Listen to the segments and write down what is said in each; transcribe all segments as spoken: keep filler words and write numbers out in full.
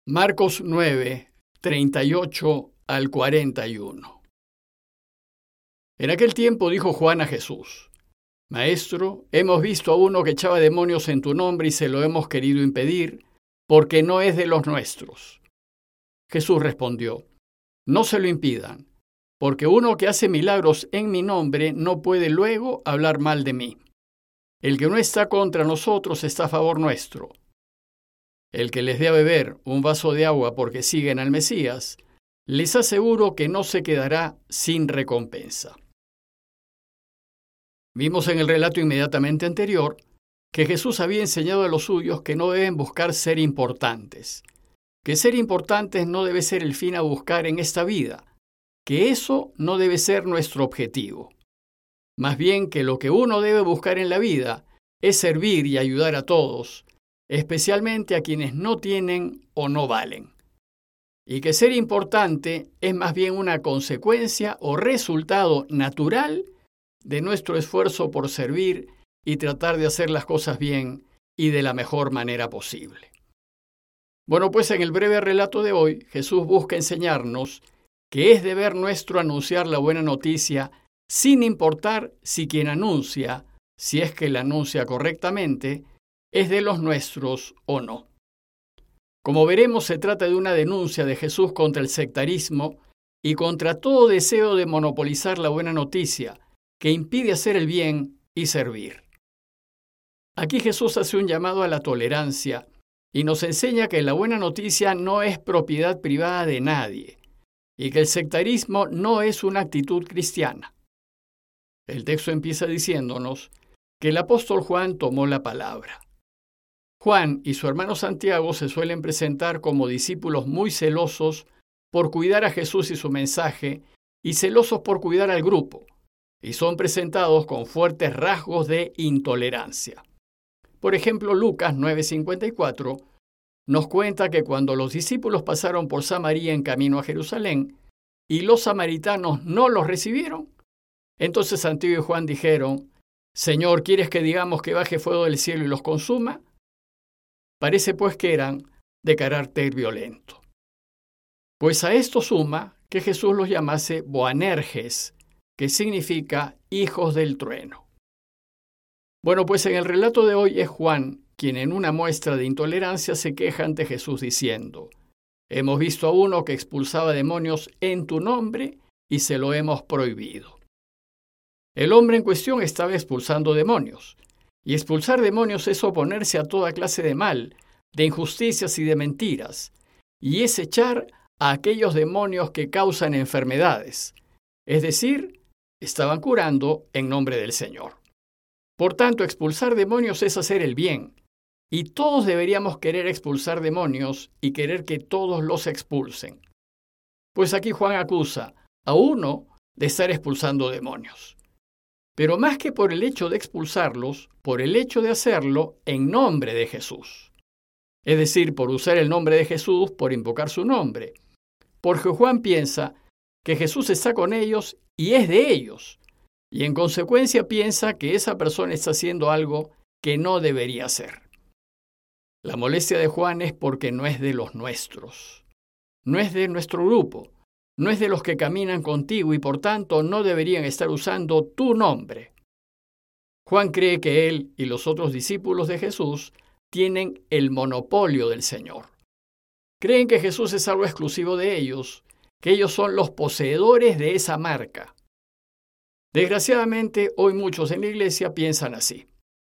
Marcos nueve, treinta y ocho al cuarenta y uno. En aquel tiempo dijo Juan a Jesús: Maestro, hemos visto a uno que echaba demonios en tu nombre y se lo hemos querido impedir, porque no es de los nuestros. Jesús respondió: No se lo impidan, porque uno que hace milagros en mi nombre no puede luego hablar mal de mí. El que no está contra nosotros está a favor nuestro. El que les dé a beber un vaso de agua porque siguen al Mesías, les aseguro que no se quedará sin recompensa. Vimos en el relato inmediatamente anterior que Jesús había enseñado a los suyos que no deben buscar ser importantes, que ser importantes no debe ser el fin a buscar en esta vida, que eso no debe ser nuestro objetivo. Más bien que lo que uno debe buscar en la vida es servir y ayudar a todos, especialmente a quienes no tienen o no valen. Y que ser importante es más bien una consecuencia o resultado natural de nuestro esfuerzo por servir y tratar de hacer las cosas bien y de la mejor manera posible. Bueno, pues en el breve relato de hoy, Jesús busca enseñarnos que es deber nuestro anunciar la buena noticia sin importar si quien anuncia, si es que la anuncia correctamente, es de los nuestros o no. Como veremos, se trata de una denuncia de Jesús contra el sectarismo y contra todo deseo de monopolizar la buena noticia, que impide hacer el bien y servir. Aquí Jesús hace un llamado a la tolerancia y nos enseña que la buena noticia no es propiedad privada de nadie y que el sectarismo no es una actitud cristiana. El texto empieza diciéndonos que el apóstol Juan tomó la palabra. Juan y su hermano Santiago se suelen presentar como discípulos muy celosos por cuidar a Jesús y su mensaje y celosos por cuidar al grupo, y son presentados con fuertes rasgos de intolerancia. Por ejemplo, Lucas nueve cincuenta y cuatro nos cuenta que cuando los discípulos pasaron por Samaria en camino a Jerusalén y los samaritanos no los recibieron, entonces Santiago y Juan dijeron: Señor, ¿quieres que digamos que baje fuego del cielo y los consuma? Parece pues que eran de carácter violento. Pues a esto suma que Jesús los llamase Boanerges, que significa hijos del trueno. Bueno, pues en el relato de hoy es Juan quien en una muestra de intolerancia se queja ante Jesús diciendo: Hemos visto a uno que expulsaba demonios en tu nombre y se lo hemos prohibido. El hombre en cuestión estaba expulsando demonios. Y expulsar demonios es oponerse a toda clase de mal, de injusticias y de mentiras, y es echar a aquellos demonios que causan enfermedades. Es decir, estaban curando en nombre del Señor. Por tanto, expulsar demonios es hacer el bien, y todos deberíamos querer expulsar demonios y querer que todos los expulsen. Pues aquí Juan acusa a uno de estar expulsando demonios. Pero más que por el hecho de expulsarlos, por el hecho de hacerlo en nombre de Jesús. Es decir, por usar el nombre de Jesús, por invocar su nombre. Porque Juan piensa que Jesús está con ellos y es de ellos, y en consecuencia piensa que esa persona está haciendo algo que no debería hacer. La molestia de Juan es porque no es de los nuestros, no es de nuestro grupo, no es de los que caminan contigo y por tanto no deberían estar usando tu nombre. Juan cree que él y los otros discípulos de Jesús tienen el monopolio del Señor. Creen que Jesús es algo exclusivo de ellos, que ellos son los poseedores de esa marca. Desgraciadamente, hoy muchos en la iglesia piensan así.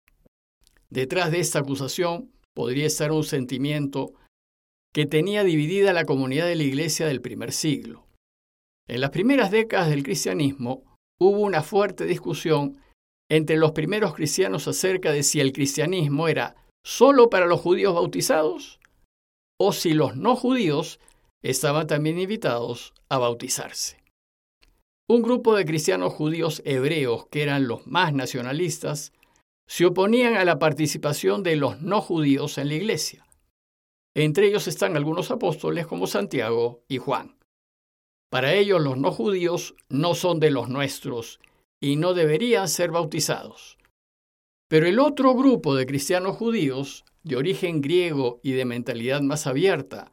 Detrás de esta acusación podría estar un sentimiento que tenía dividida la comunidad de la iglesia del primer siglo. En las primeras décadas del cristianismo hubo una fuerte discusión entre los primeros cristianos acerca de si el cristianismo era solo para los judíos bautizados o si los no judíos estaban también invitados a bautizarse. Un grupo de cristianos judíos hebreos, que eran los más nacionalistas, se oponían a la participación de los no judíos en la iglesia. Entre ellos están algunos apóstoles como Santiago y Juan. Para ellos los no judíos no son de los nuestros y no deberían ser bautizados. Pero el otro grupo de cristianos judíos, de origen griego y de mentalidad más abierta,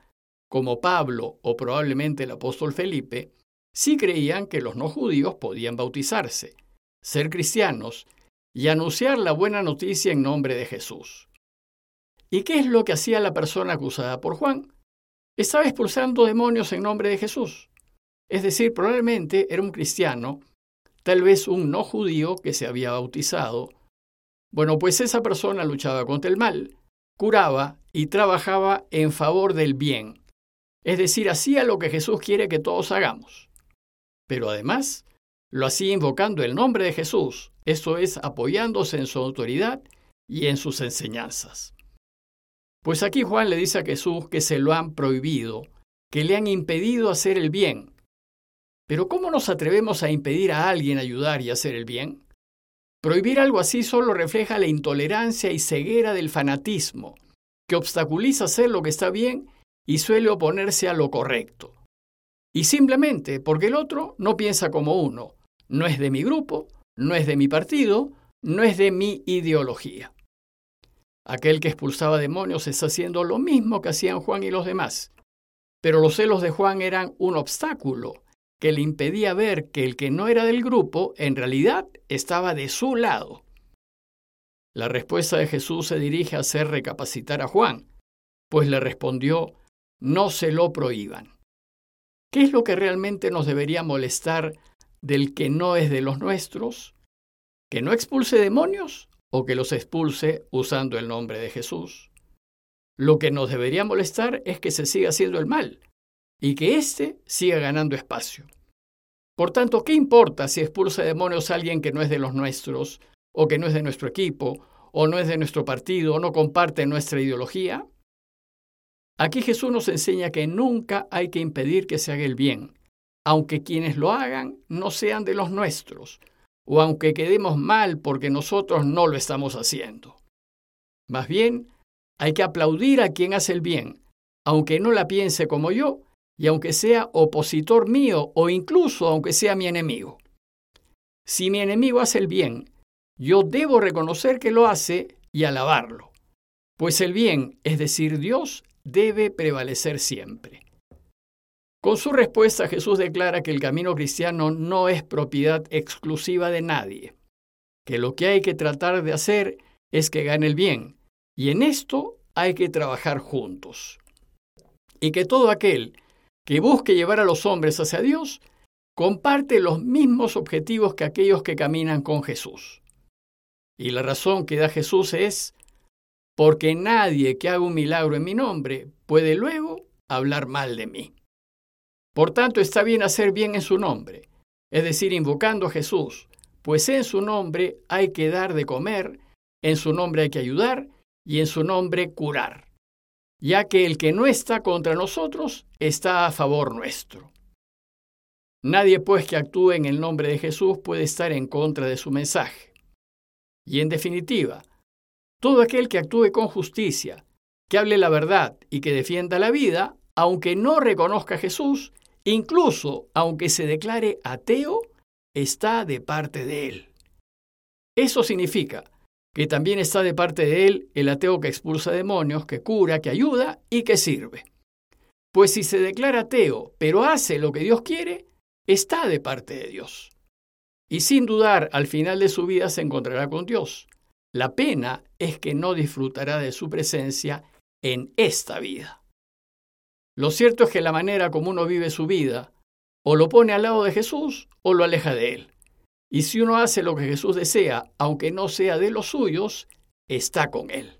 como Pablo o probablemente el apóstol Felipe, sí creían que los no judíos podían bautizarse, ser cristianos y anunciar la buena noticia en nombre de Jesús. ¿Y qué es lo que hacía la persona acusada por Juan? Estaba expulsando demonios en nombre de Jesús. Es decir, probablemente era un cristiano, tal vez un no judío que se había bautizado. Bueno, pues esa persona luchaba contra el mal, curaba y trabajaba en favor del bien. Es decir, hacía lo que Jesús quiere que todos hagamos. Pero además, lo hacía invocando el nombre de Jesús, esto es, apoyándose en su autoridad y en sus enseñanzas. Pues aquí Juan le dice a Jesús que se lo han prohibido, que le han impedido hacer el bien. Pero ¿cómo nos atrevemos a impedir a alguien ayudar y hacer el bien? Prohibir algo así solo refleja la intolerancia y ceguera del fanatismo, que obstaculiza hacer lo que está bien y suele oponerse a lo correcto. Y simplemente porque el otro no piensa como uno, no es de mi grupo, no es de mi partido, no es de mi ideología. Aquel que expulsaba demonios está haciendo lo mismo que hacían Juan y los demás, pero los celos de Juan eran un obstáculo que le impedía ver que el que no era del grupo en realidad estaba de su lado. La respuesta de Jesús se dirige a hacer recapacitar a Juan, pues le respondió, no se lo prohíban. ¿Qué es lo que realmente nos debería molestar del que no es de los nuestros? ¿Que no expulse demonios o que los expulse usando el nombre de Jesús? Lo que nos debería molestar es que se siga haciendo el mal y que éste siga ganando espacio. Por tanto, ¿qué importa si expulsa demonios a alguien que no es de los nuestros, o que no es de nuestro equipo, o no es de nuestro partido, o no comparte nuestra ideología? Aquí Jesús nos enseña que nunca hay que impedir que se haga el bien, aunque quienes lo hagan no sean de los nuestros, o aunque quedemos mal porque nosotros no lo estamos haciendo. Más bien, hay que aplaudir a quien hace el bien, aunque no la piense como yo, y aunque sea opositor mío o incluso aunque sea mi enemigo. Si mi enemigo hace el bien, yo debo reconocer que lo hace y alabarlo, pues el bien, es decir, Dios, debe prevalecer siempre. Con su respuesta, Jesús declara que el camino cristiano no es propiedad exclusiva de nadie, que lo que hay que tratar de hacer es que gane el bien, y en esto hay que trabajar juntos. Y que todo aquel que busque llevar a los hombres hacia Dios, comparte los mismos objetivos que aquellos que caminan con Jesús. Y la razón que da Jesús es, porque nadie que haga un milagro en mi nombre puede luego hablar mal de mí. Por tanto, está bien hacer bien en su nombre, es decir, invocando a Jesús, pues en su nombre hay que dar de comer, en su nombre hay que ayudar y en su nombre curar, ya que el que no está contra nosotros está a favor nuestro. Nadie, pues, que actúe en el nombre de Jesús puede estar en contra de su mensaje. Y en definitiva, todo aquel que actúe con justicia, que hable la verdad y que defienda la vida, aunque no reconozca a Jesús, incluso aunque se declare ateo, está de parte de él. Eso significa que también está de parte de él el ateo que expulsa demonios, que cura, que ayuda y que sirve. Pues si se declara ateo, pero hace lo que Dios quiere, está de parte de Dios. Y sin dudar, al final de su vida se encontrará con Dios. La pena es que no disfrutará de su presencia en esta vida. Lo cierto es que la manera como uno vive su vida, o lo pone al lado de Jesús, o lo aleja de él. Y si uno hace lo que Jesús desea, aunque no sea de los suyos, está con él.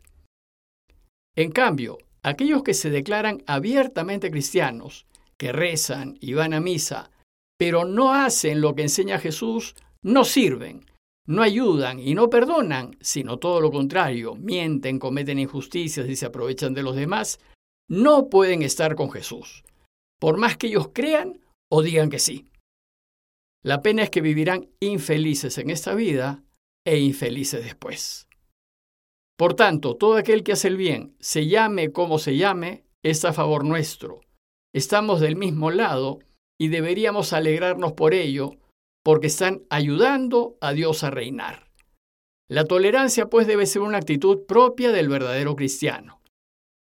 En cambio, aquellos que se declaran abiertamente cristianos, que rezan y van a misa, pero no hacen lo que enseña Jesús, no sirven, no ayudan y no perdonan, sino todo lo contrario, mienten, cometen injusticias y se aprovechan de los demás, no pueden estar con Jesús, por más que ellos crean o digan que sí. La pena es que vivirán infelices en esta vida e infelices después. Por tanto, todo aquel que hace el bien, se llame como se llame, está a favor nuestro. Estamos del mismo lado y deberíamos alegrarnos por ello, porque están ayudando a Dios a reinar. La tolerancia, pues, debe ser una actitud propia del verdadero cristiano.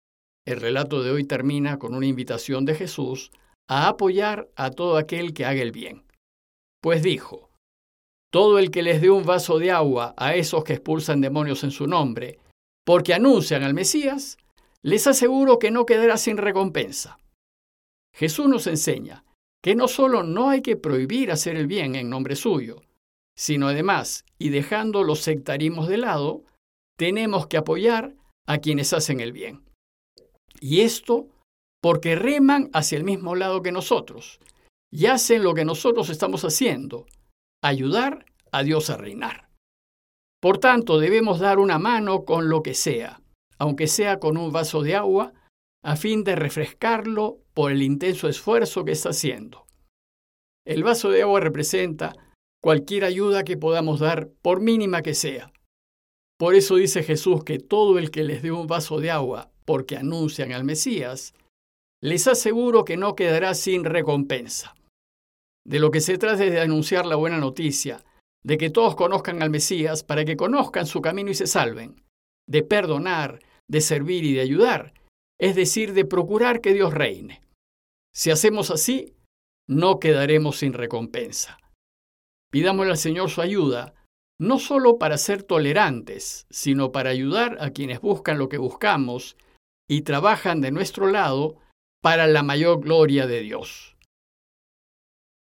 El relato de hoy termina con una invitación de Jesús a apoyar a todo aquel que haga el bien. Pues dijo: todo el que les dé un vaso de agua a esos que expulsan demonios en su nombre, porque anuncian al Mesías, les aseguro que no quedará sin recompensa. Jesús nos enseña que no solo no hay que prohibir hacer el bien en nombre suyo, sino además, y dejando los sectarismos de lado, tenemos que apoyar a quienes hacen el bien. Y esto porque reman hacia el mismo lado que nosotros y hacen lo que nosotros estamos haciendo: ayudar a Dios a reinar. Por tanto, debemos dar una mano con lo que sea, aunque sea con un vaso de agua, a fin de refrescarlo por el intenso esfuerzo que está haciendo. El vaso de agua representa cualquier ayuda que podamos dar, por mínima que sea. Por eso dice Jesús que todo el que les dé un vaso de agua porque anuncian al Mesías, les aseguro que no quedará sin recompensa. De lo que se trata es de anunciar la buena noticia, de que todos conozcan al Mesías para que conozcan su camino y se salven, de perdonar, de servir y de ayudar, es decir, de procurar que Dios reine. Si hacemos así, no quedaremos sin recompensa. Pidámosle al Señor su ayuda, no solo para ser tolerantes, sino para ayudar a quienes buscan lo que buscamos y trabajan de nuestro lado para la mayor gloria de Dios.